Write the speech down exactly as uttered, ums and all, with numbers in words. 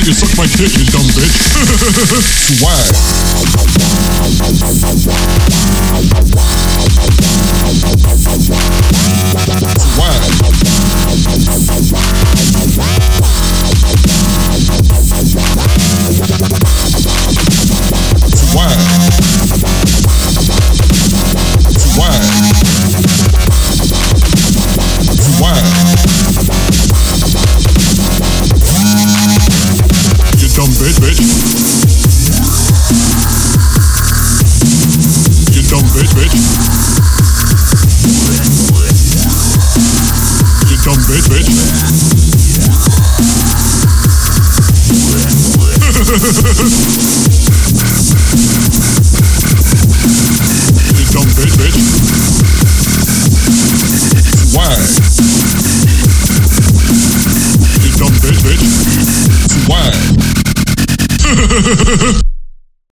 make you suck my dick, you dumb bitch. Swag. Swag. Bitch, bitch. You dumb bitch, bitch. You dumb bitch, bitch. You dumb bitch, bitch. Swag. You dumb bitch, bitch. Swag.